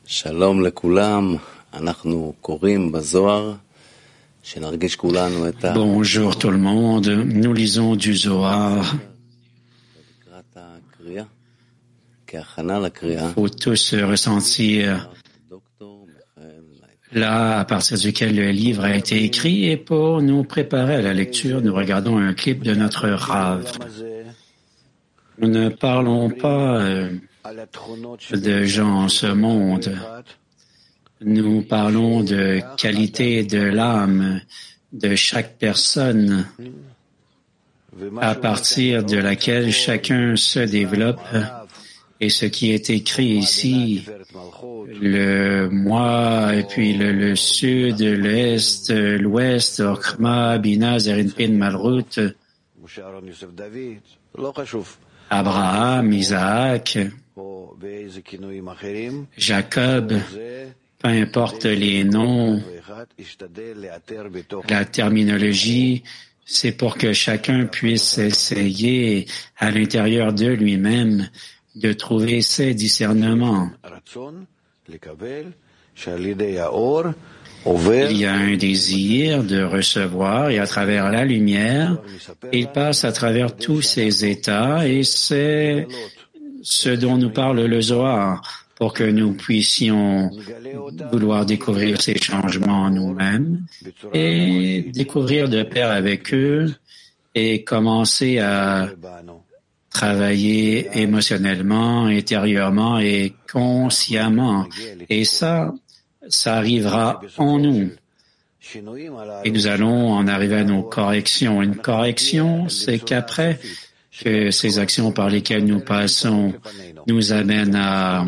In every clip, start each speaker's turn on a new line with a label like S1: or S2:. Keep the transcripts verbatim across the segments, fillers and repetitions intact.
S1: שלום לכולם, אנחנו קוראים בזוהר, שנרגיש כולנו את ה...
S2: Bonjour tout le monde, nous lisons du Zohar.
S1: לקראת הקריאה, כהכנה לקריאה.
S2: Il faut tous ressentir
S1: דוקטור מיכאל לייטמן.
S2: là à partir duquel le livre a été écrit et pour nous préparer à la lecture, nous regardons un clip de notre Rav. Nous ne parlons pas euh, de gens en ce monde. Nous parlons de qualité de l'âme de chaque personne à partir de laquelle chacun se développe. Et ce qui est écrit ici, le moi, et puis le, le sud, l'est, l'ouest, Orkhma, Bina, Zerinpin, Malrout, Abraham, Isaac, Jacob, peu importe les noms, la terminologie, c'est pour que chacun puisse essayer à l'intérieur de lui-même de trouver ses discernements. Il y a un désir de recevoir et à travers la lumière, il passe à travers tous ces états et c'est ce dont nous parle le Zohar pour que nous puissions vouloir découvrir ces changements en nous-mêmes et découvrir de pair avec eux et commencer à travailler émotionnellement, intérieurement et consciemment. Et ça, ça arrivera en nous. Et nous allons en arriver à nos corrections. Une correction, c'est qu'après que ces actions par lesquelles nous passons nous amènent à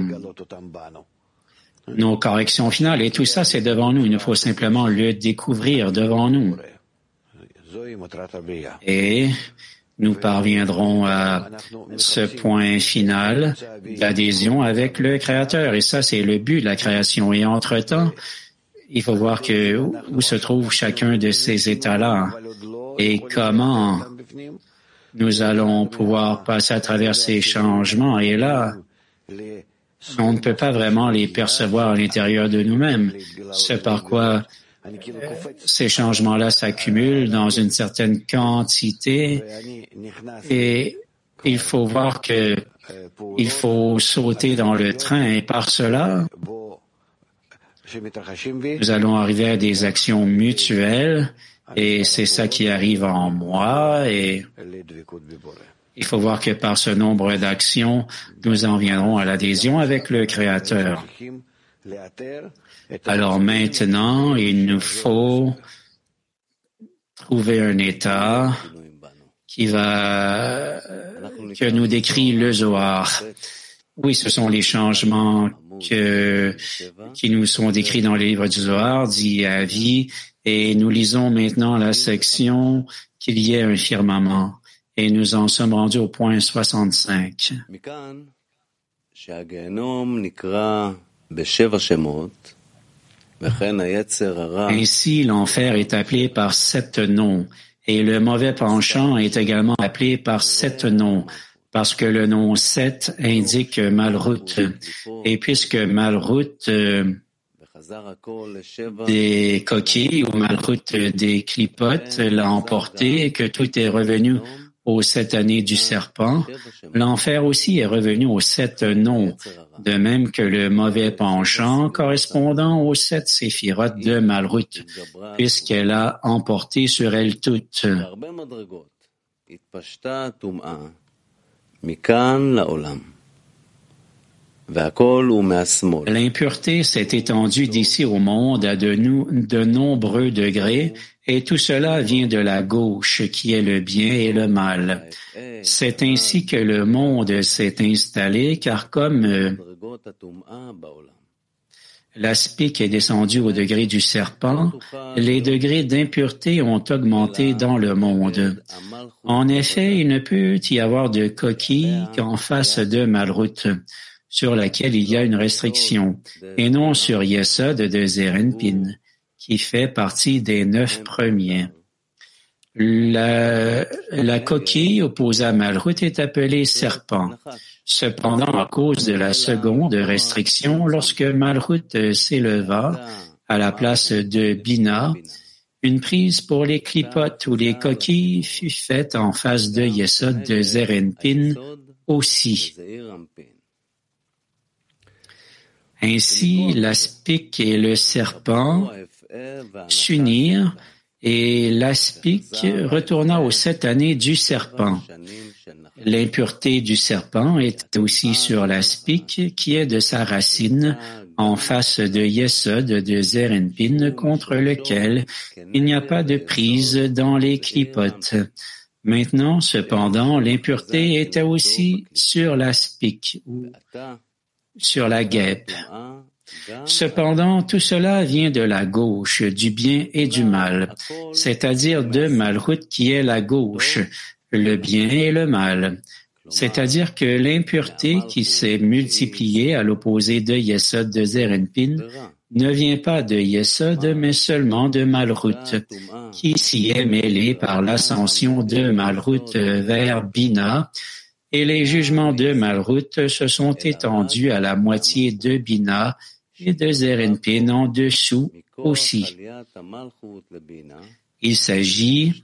S2: nos corrections finales. Et tout ça, c'est devant nous. Il nous faut simplement le découvrir devant nous. Et nous parviendrons à ce point final d'adhésion avec le Créateur. Et ça, c'est le but de la création. Et entre-temps, il faut voir que où se trouve chacun de ces états-là et comment nous allons pouvoir passer à travers ces changements. Et là, on ne peut pas vraiment les percevoir à l'intérieur de nous-mêmes. C'est par quoi euh, ces changements-là s'accumulent dans une certaine quantité et il faut voir que il faut sauter dans le train et par cela, nous allons arriver à des actions mutuelles et c'est ça qui arrive en moi et il faut voir que par ce nombre d'actions, nous en viendrons à l'adhésion avec le Créateur. Alors maintenant, il nous faut trouver un état qui va, que nous décrit le Zohar. Oui, ce sont les changements que, qui nous sont décrits dans les livres du Zohar, dit à vie, et nous lisons maintenant la section qu'il y ait un firmament. Et nous en sommes rendus au point soixante-cinq. Ainsi, l'enfer est appelé par sept noms, et le mauvais penchant est également appelé par sept noms, parce que le nom sept indique Malrout. Et puisque Malrout euh, des coquilles ou Malrout des clipotes l'a emporté et que tout est revenu aux sept années du serpent, l'enfer aussi est revenu aux sept noms, de même que le mauvais penchant correspondant aux sept séphirotes de Malrout, puisqu'elle a emporté sur elle toutes. L'impureté s'est étendue d'ici au monde à de, nous, de nombreux degrés, et tout cela vient de la gauche, qui est le bien et le mal. C'est ainsi que le monde s'est installé, car comme euh, l'aspic est descendu au degré du serpent, les degrés d'impureté ont augmenté dans le monde. En effet, il ne peut y avoir de coquille qu'en face de Malrout, sur laquelle il y a une restriction, et non sur Yesod de Zerinpin, qui fait partie des neuf premiers. La, la coquille opposée à Malrout est appelée serpent. Cependant, à cause de la seconde restriction, lorsque Malchut s'éleva à la place de Bina, une prise pour les clipotes ou les coquilles fut faite en face de Yesod de Zeir Anpin aussi. Ainsi, l'aspic et le serpent s'unirent et l'aspic retourna aux sept années du serpent. L'impureté du serpent est aussi sur l'aspic qui est de sa racine en face de Yesod de Zeir Anpin contre lequel il n'y a pas de prise dans les clipotes. Maintenant, cependant, l'impureté était aussi sur l'aspic ou sur la guêpe. Cependant, tout cela vient de la gauche, du bien et du mal, c'est-à-dire de Malchut qui est la gauche, le bien et le mal. C'est-à-dire que l'impureté qui s'est multipliée à l'opposé de Yesod de Zeir Anpin ne vient pas de Yesod, mais seulement de Malchut, qui s'y est mêlé par l'ascension de Malchut vers Bina, et les jugements de Malchut se sont étendus à la moitié de Bina et de Zeir Anpin en dessous aussi. Il s'agit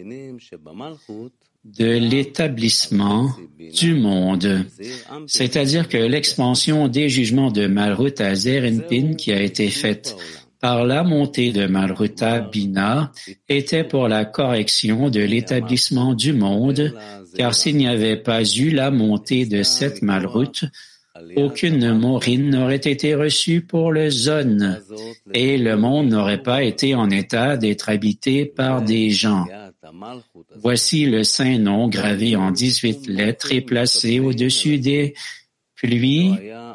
S2: de l'établissement du monde, c'est-à-dire que l'expansion des jugements de Malchut à Zeir Anpin qui a été faite par la montée de Malchut à Bina était pour la correction de l'établissement du monde, car s'il n'y avait pas eu la montée de cette Malchut, aucune morine n'aurait été reçue pour le zone, et le monde n'aurait pas été en état d'être habité par des gens. Voici le saint nom gravé en dix-huit lettres et placé au-dessus des pluies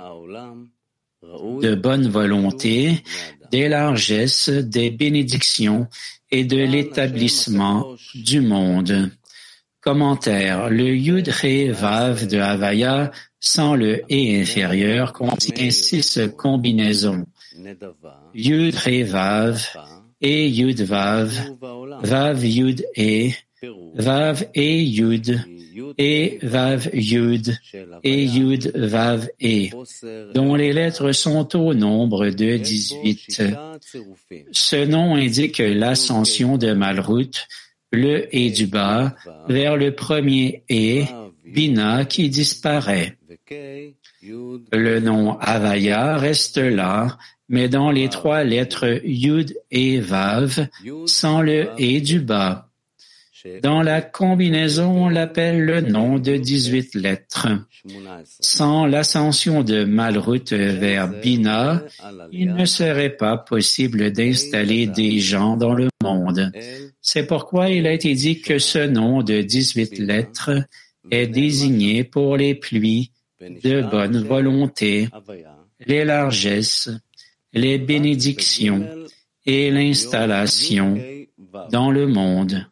S2: de bonne volonté, des largesses, des bénédictions et de l'établissement du monde. Commentaire. Le Yud He Vav de Havaya sans le E inférieur contient six combinaisons. Yud He Vav, E Yud Vav, Vav Yud E, Vav E Yud, E Vav Yud, et Yud Vav E, dont les lettres sont au nombre de dix-huit. Ce nom indique l'ascension de Malchut, le E du bas, vers le premier E, Bina, qui disparaît. Le nom Havaya reste là, mais dans les trois lettres Yud et Vav, sans le E du bas. Dans la combinaison, on l'appelle le nom de dix-huit lettres. Sans l'ascension de Malchut vers Bina, il ne serait pas possible d'installer des gens dans le monde. C'est pourquoi il a été dit que ce nom de dix-huit lettres est désigné pour les pluies de bonne volonté, les largesses, les bénédictions et l'installation dans le monde.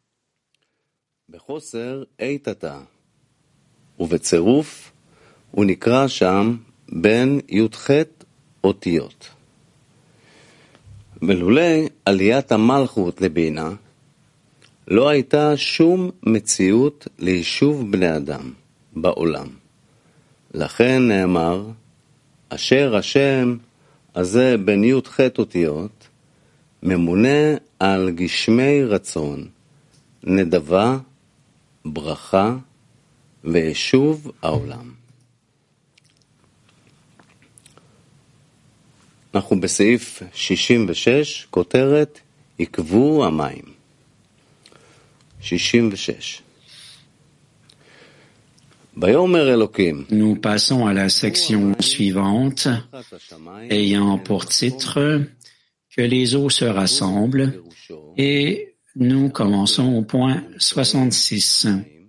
S1: בחוסר איתתה, ובצירוף הוא נקרא שם בין י"ח אותיות. ולולא עליית המלכות לבינה, לא הייתה שום מציאות ליישוב בני אדם בעולם. לכן נאמר, אשר השם הזה בין י"ח אותיות, ממונה על גשמי רצון, נדבה, ברכה ויישוב העולם. אנחנו בסעיף שישים ושש, כותרת, יקבו המים. שישים ושש. ויאמר אלוקים.
S2: Nous passons à la section suivante, ayant pour titre que les eaux se rassemblent, et nous commençons au point soixante-six.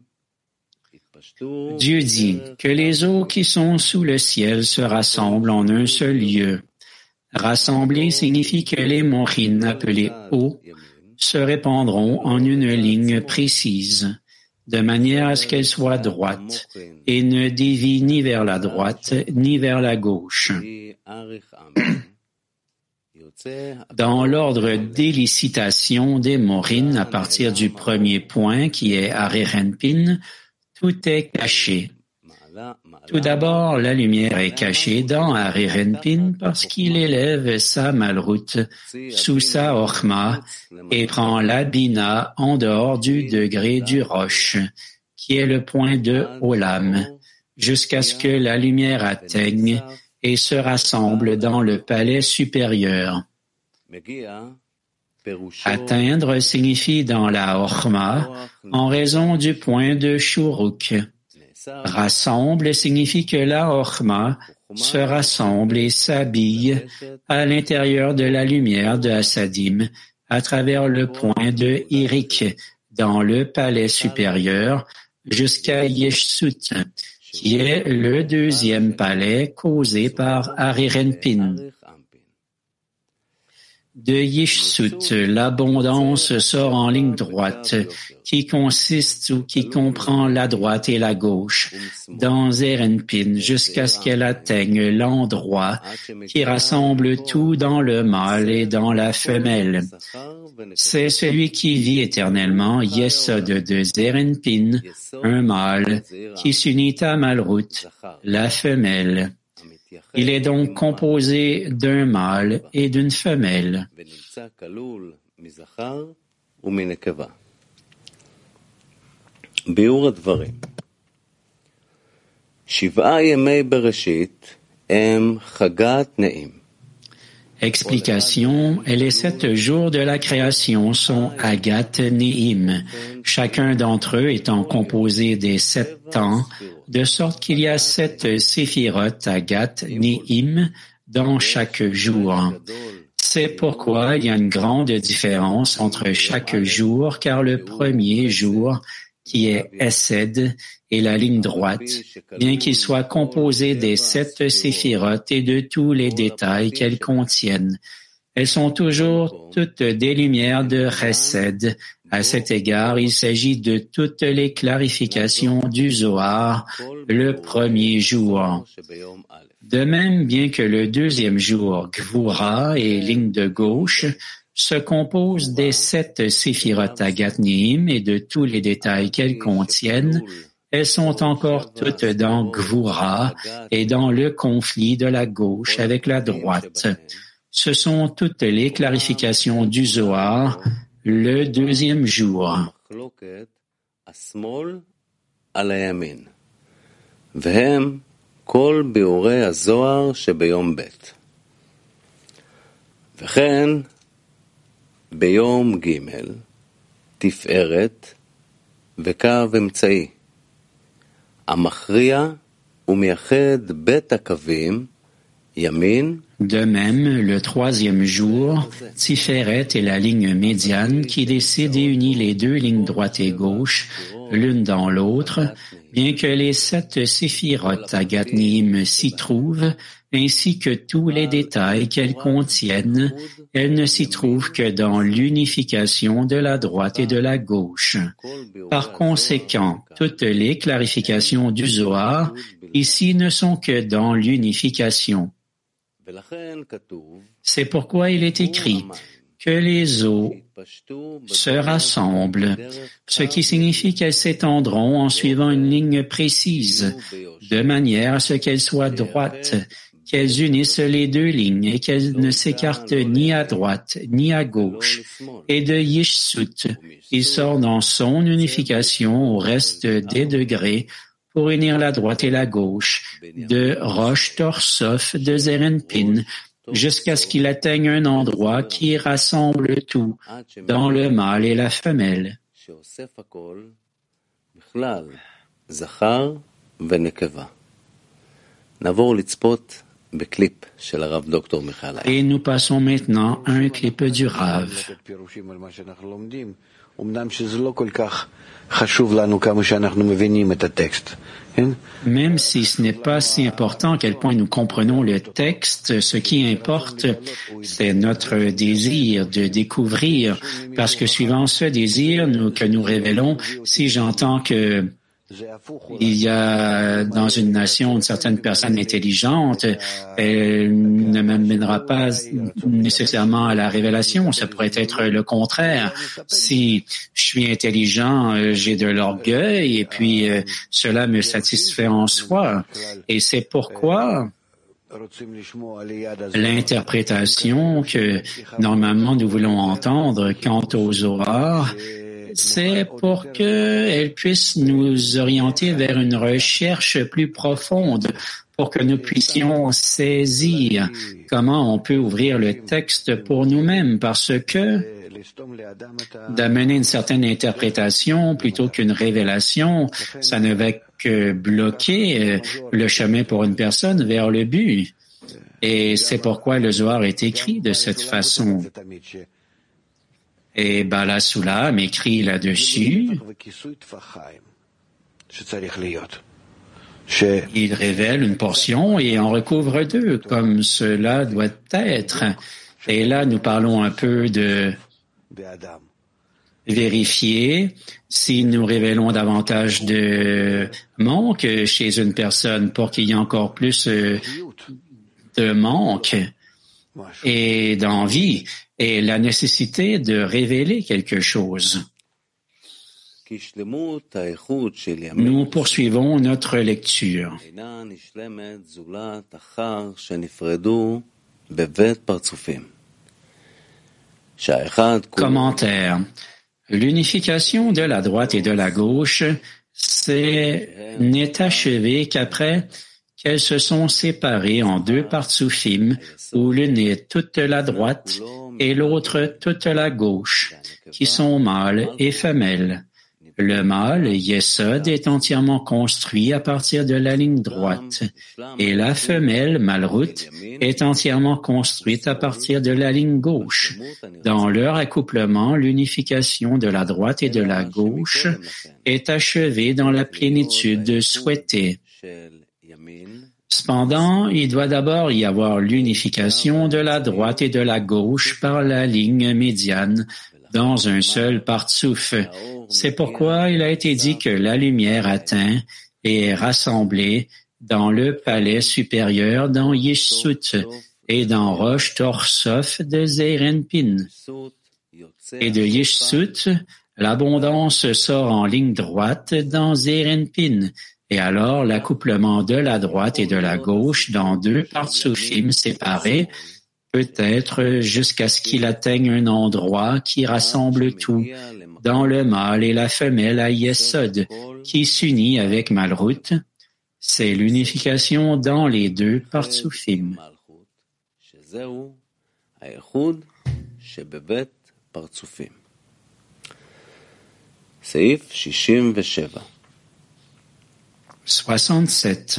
S2: Dieu dit que les eaux qui sont sous le ciel se rassemblent en un seul lieu. Rassembler signifie que les morines appelées eaux se répandront en une ligne précise, de manière à ce qu'elles soient droites et ne dévient ni vers la droite ni vers la gauche. Dans l'ordre d'élicitation des morines, à partir du premier point qui est Arer Anpin, tout est caché. Tout d'abord, la lumière est cachée dans Arirenpin parce qu'il élève sa malroute sous sa Orma et prend la Bina en dehors du degré du Roche, qui est le point de Olam, jusqu'à ce que la lumière atteigne et se rassemble dans le palais supérieur. Atteindre signifie dans la Orma en raison du point de Shuruk. Rassemble signifie que la Orma se rassemble et s'habille à l'intérieur de la lumière de Hasadim à travers le point de Hirik dans le palais supérieur jusqu'à Yeshsut, qui est le deuxième palais causé par Arirenpin. De Yeshsut, l'abondance sort en ligne droite, qui consiste ou qui comprend la droite et la gauche, dans Zerenpin, jusqu'à ce qu'elle atteigne l'endroit qui rassemble tout dans le mâle et dans la femelle. C'est celui qui vit éternellement, Yesod de Zerenpin, un mâle, qui s'unit à Malrout, la femelle. Il est donc composé d'un mâle et d'une femelle.
S1: ביאור הדברים. שבעה ימי בראשית הם חגת נעים.
S2: Explication, les sept jours de la création sont Hagat Neim, chacun d'entre eux étant composé des sept temps, de sorte qu'il y a sept séphirot Hagat Neim dans chaque jour. C'est pourquoi il y a une grande différence entre chaque jour, car le premier jour, qui est Hesed, et la ligne droite, bien qu'il soit composé des sept séphirotes et de tous les détails qu'elles contiennent. Elles sont toujours toutes des lumières de Chesed. À cet égard, il s'agit de toutes les clarifications du Zohar, le premier jour. De même, bien que le deuxième jour, Gvura et ligne de gauche, se compose des sept séphirot Hagat Neim et de tous les détails qu'elles contiennent, elles sont encore toutes dans Gvura et dans le conflit de la gauche avec la droite. Ce sont toutes les clarifications du Zohar, le deuxième jour.
S1: והם כל ביאורי הזוהר שביום ב'. וכן ביום ג' תפארת וקו אמצעי. המכריע ומייחד בית הקווים ימין.
S2: De même, le troisième jour, Tiferet est la ligne médiane qui décide et unit les deux lignes droite et gauche, l'une dans l'autre, bien que les sept séphirotes Hagat Neim s'y trouvent, ainsi que tous les détails qu'elles contiennent, elles ne s'y trouvent que dans l'unification de la droite et de la gauche. Par conséquent, toutes les clarifications du Zohar ici ne sont que dans l'unification. C'est pourquoi il est écrit que les eaux se rassemblent, ce qui signifie qu'elles s'étendront en suivant une ligne précise, de manière à ce qu'elles soient droites, qu'elles unissent les deux lignes et qu'elles ne s'écartent ni à droite ni à gauche. Et de Yeshsut, il sort dans son unification au reste des degrés pour unir la droite et la gauche, de Rosh Torsof de Zerenpin, jusqu'à ce qu'il atteigne un endroit qui rassemble tout, dans le mâle et la femelle. Et nous passons maintenant à un clip du Rav. Même si ce n'est pas si important à quel point nous comprenons le texte, ce qui importe, c'est notre désir de découvrir, parce que suivant ce désir nous, que nous révélons, si j'entends que Il y a dans une nation une certaine personne intelligente, elle ne m'amènera pas nécessairement à la révélation. Ça pourrait être le contraire. Si je suis intelligent, j'ai de l'orgueil et puis euh, cela me satisfait en soi. Et c'est pourquoi l'interprétation que normalement nous voulons entendre quant au Zohar, c'est pour qu'elle puisse nous orienter vers une recherche plus profonde, pour que nous puissions saisir comment on peut ouvrir le texte pour nous-mêmes, parce que d'amener une certaine interprétation plutôt qu'une révélation, ça ne va que bloquer le chemin pour une personne vers le but. Et c'est pourquoi le Zohar est écrit de cette façon. Et Bala Sulam écrit là-dessus. Il révèle une portion et en recouvre deux, comme cela doit être. Et là, nous parlons un peu de vérifier si nous révélons davantage de manque chez une personne pour qu'il y ait encore plus de manque et d'envie et la nécessité de révéler quelque chose. Nous poursuivons notre lecture. Commentaire. L'unification de la droite et de la gauche c'est, n'est achevée qu'après qu'elles se sont séparées en deux partsufim, où l'une est toute la droite et l'autre toute la gauche, qui sont mâles et femelles. Le mâle, Yesod, est entièrement construit à partir de la ligne droite, et la femelle, Malrut, est entièrement construite à partir de la ligne gauche. Dans leur accouplement, l'unification de la droite et de la gauche est achevée dans la plénitude souhaitée. Cependant, il doit d'abord y avoir l'unification de la droite et de la gauche par la ligne médiane dans un seul partsouf. C'est pourquoi il a été dit que la lumière atteint et est rassemblée dans le palais supérieur dans Yishsut et dans Rosh Torsof de Zeirenpin. Et de Yishsut, l'abondance sort en ligne droite dans Zeirenpin. Et alors, l'accouplement de la droite et de la gauche dans deux partsoufim séparés peut être jusqu'à ce qu'il atteigne un endroit qui rassemble tout, dans le mâle et la femelle à Yesod, qui s'unit avec Malrut. C'est l'unification dans les deux partsoufim. soixante-sept.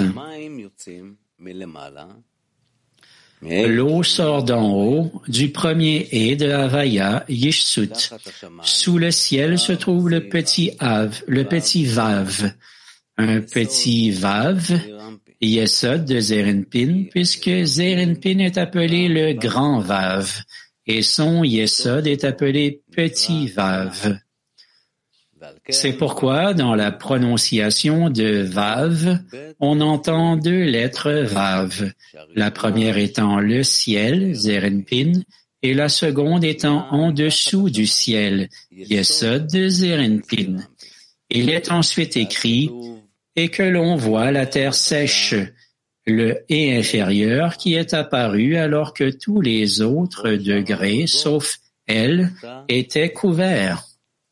S2: L'eau sort d'en haut, du premier et de Havaya, Yishsut. Sous le ciel se trouve le petit Av, le petit Vav. Un petit Vav, Yesod de Zeirenpin, puisque Zeirenpin est appelé le grand Vav, et son Yesod est appelé petit Vav. C'est pourquoi, dans la prononciation de Vav, on entend deux lettres Vav, la première étant le ciel, Zeirenpin, et la seconde étant en dessous du ciel, Yesod de Zeirenpin. Il est ensuite écrit « et que l'on voit la terre sèche », le « et » inférieur qui est apparu alors que tous les autres degrés, sauf elle, étaient couverts.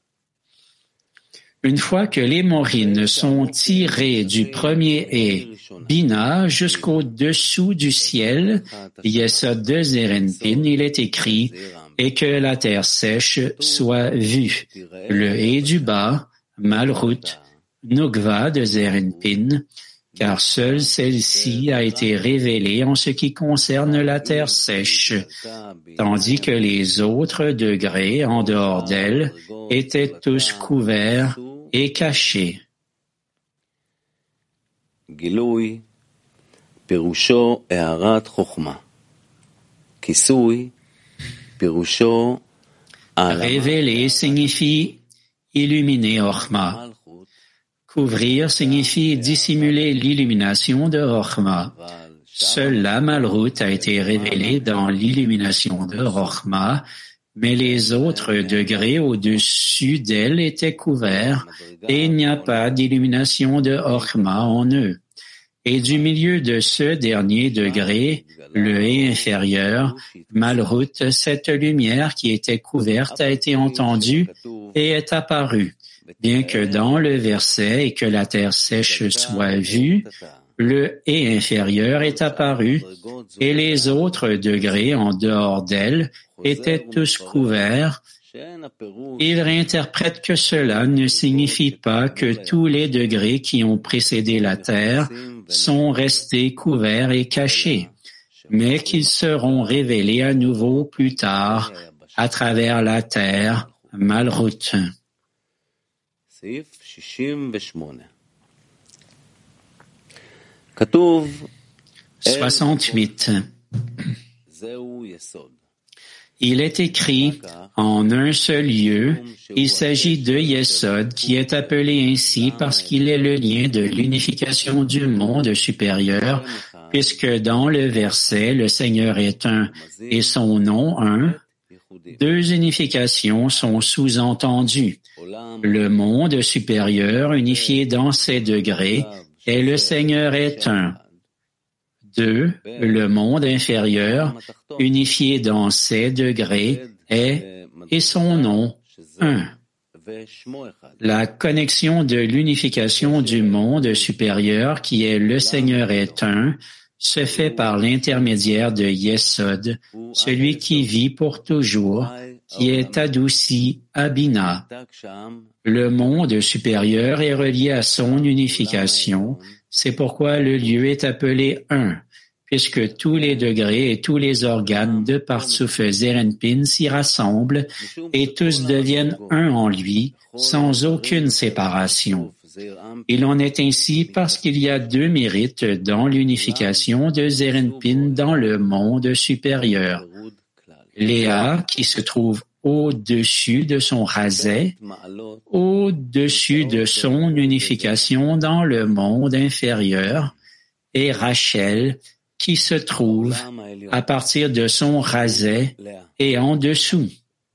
S2: Une fois que les morines sont tirées du premier et Bina jusqu'au-dessous du ciel, Yesod de Zeirenpin, il est écrit « et que la terre sèche soit vue ». Le et du bas, Malrut, Nugva de Zeirenpin, car seule celle-ci a été révélée en ce qui concerne la terre sèche, tandis que les autres degrés en dehors d'elle étaient tous couverts et cachés.
S1: Gilui, pirusho eharat chokhma. Kisui, pirusho
S2: révéler signifie illuminer Chokhma. Couvrir signifie dissimuler l'illumination de Rochma. Seul la Malrout a été révélé dans l'illumination de Rochma, mais les autres degrés au-dessus d'elle étaient couverts et il n'y a pas d'illumination de Rochma en eux. Et du milieu de ce dernier degré, le et inférieur, Malrout, cette lumière qui était couverte a été entendue et est apparue. Bien que dans le verset et que la terre sèche soit vue, le et inférieur est apparu et les autres degrés en dehors d'elle étaient tous couverts. Il réinterprète que cela ne signifie pas que tous les degrés qui ont précédé la terre sont restés couverts et cachés, mais qu'ils seront révélés à nouveau plus tard à travers la terre, Malrout. soixante-huit. Il est écrit en un seul lieu, il s'agit de Yesod qui est appelé ainsi parce qu'il est le lien de l'unification du monde supérieur, puisque dans le verset, le Seigneur est un et son nom un. Deux unifications sont sous-entendues. Le monde supérieur unifié dans ses degrés et le Seigneur est un. Deux, le monde inférieur, unifié dans ses degrés, est, et son nom, un. La connexion de l'unification du monde supérieur, qui est le Seigneur est un, se fait par l'intermédiaire de Yesod, celui qui vit pour toujours, qui est adouci à Bina. Le monde supérieur est relié à son unification. C'est pourquoi le lieu est appelé un, puisque tous les degrés et tous les organes de Partsouf Zerenpin s'y rassemblent et tous deviennent un en lui, sans aucune séparation. Il en est ainsi parce qu'il y a deux mérites dans l'unification de Zerenpin dans le monde supérieur. Léa, qui se trouve au-dessus de son rasé, au-dessus de son unification dans le monde inférieur, et Rachel, qui se trouve à partir de son rasé et en dessous.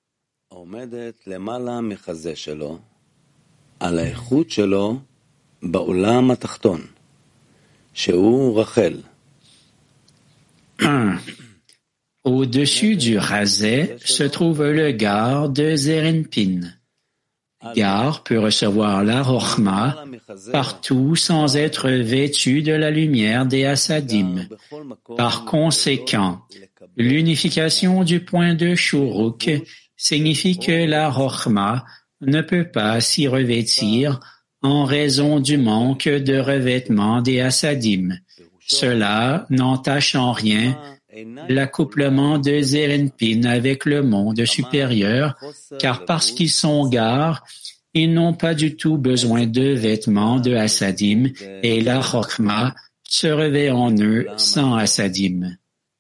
S2: Un. Au-dessus du rasé se trouve le gar de Zerenpin. Gar peut recevoir la Rochma partout sans être vêtu de la lumière des Hasadim. Par conséquent, l'unification du point de Shuruk signifie que la Rochma ne peut pas s'y revêtir en raison du manque de revêtement des Hasadim. Cela n'entache en rien l'accouplement de Zerenpin avec le monde supérieur, car parce qu'ils sont gar, ils n'ont pas du tout besoin de vêtements de Hasadim et la Rochma se revêt en eux sans Hasadim.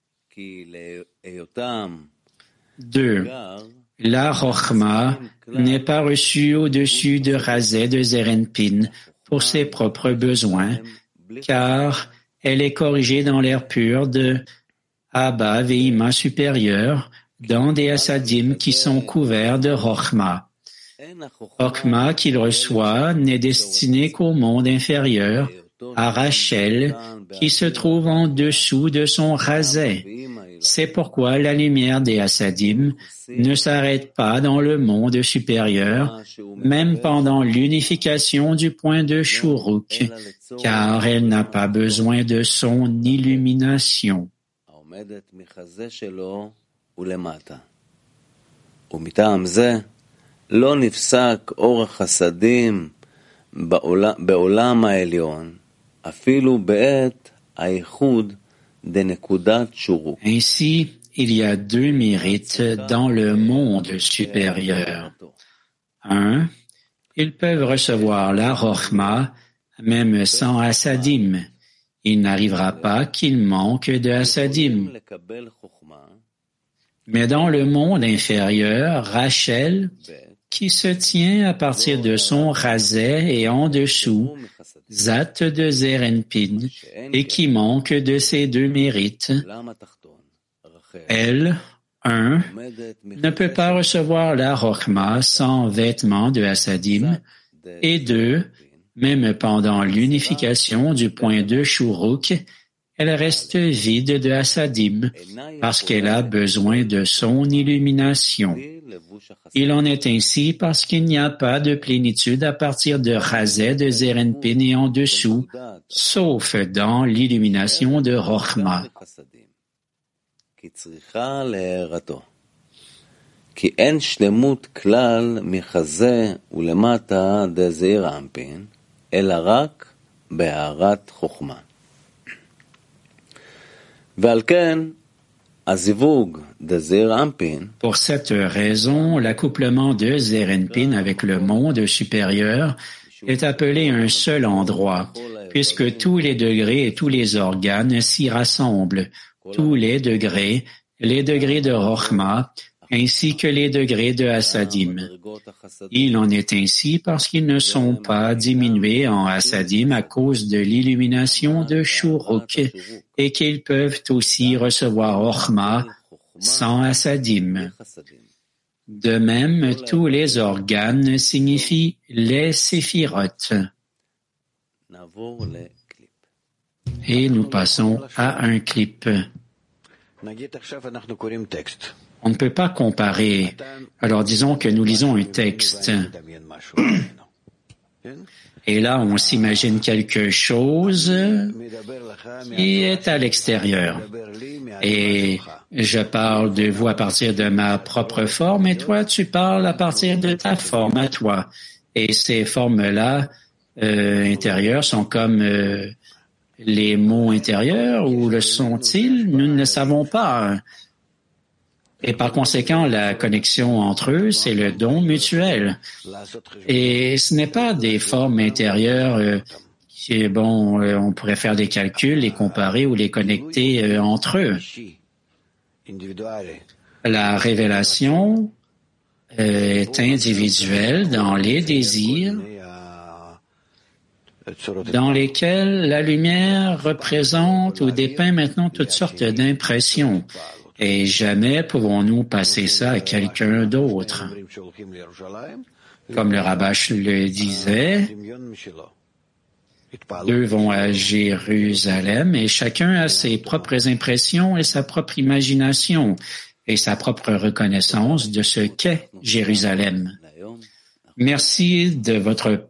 S2: Deux. La Rochma n'est pas reçue au-dessus de Razé de Zerenpin pour ses propres besoins, car elle est corrigée dans l'air pur de Abba Veima supérieur, dans des Hasadim qui sont couverts de Rochma. Rochma qu'il reçoit n'est destiné qu'au monde inférieur, à Rachel, qui se trouve en dessous de son rasé. C'est pourquoi la lumière des Hasadim ne s'arrête pas dans le monde supérieur, même pendant l'unification du point de Shuruk, car elle n'a pas besoin de son illumination.
S1: ומטעם זה לא נפסק אור החסדים בעולם העליון, אפילו בעת הייחוד דנקודת שורוק.
S2: Ainsi, il y a deux mérites dans le monde supérieur. Un, ils peuvent recevoir la Rochma même sans Hasadim. Il n'arrivera pas qu'il manque de Hasadim. Mais dans le monde inférieur, Rachel, qui se tient à partir de son raset et en dessous, Zat de Zerenpin, et qui manque de ces deux mérites. Elle, un, ne peut pas recevoir la Rochma sans vêtement de Hasadim, et deux, même pendant l'unification du point de Shuruk, elle reste vide de Hasadim, parce qu'elle a besoin de son illumination. Il en est ainsi parce qu'il n'y a pas de plénitude à partir de Razé de Zerenpin et en dessous, sauf dans l'illumination de Rochma.
S1: כי אין שלמות כלל מחזה ולמטה דזעיר אנפין, אלא רק בהארת חוכמה. ועל כן, הזיווג דזעיר אנפין,
S2: Pour cette raison, l'accouplement de Zerenpin avec le monde supérieur est appelé un seul endroit, puisque tous les degrés et tous les organes s'y rassemblent, tous les degrés, les degrés de Rochma, ainsi que les degrés de Hasadim. Il en est ainsi parce qu'ils ne sont pas diminués en Hasadim à cause de l'illumination de Shuruk et qu'ils peuvent aussi recevoir Rochma sans Hasadim. De même, tous les organes signifient les séphirotes. Et nous passons à un clip. On ne peut pas comparer. Alors disons que nous lisons un texte. Et là, on s'imagine quelque chose qui est à l'extérieur. Et je parle de vous à partir de ma propre forme et toi, tu parles à partir de ta forme à toi. Et ces formes-là euh, intérieures sont comme euh, les mots intérieurs ou le sont-ils? Nous ne le savons pas. Et par conséquent, la connexion entre eux, c'est le don mutuel. Et ce n'est pas des formes intérieures euh, qui, bon, euh, on pourrait faire des calculs, les comparer ou les connecter euh, entre eux. La révélation euh, est individuelle dans les désirs dans lesquels la lumière représente ou dépeint maintenant toutes sortes d'impressions. Et jamais pouvons-nous passer ça à quelqu'un d'autre. Comme le Rabash le disait, deux vont à Jérusalem et chacun a ses propres impressions et sa propre imagination et sa propre reconnaissance de ce qu'est Jérusalem. Merci de votre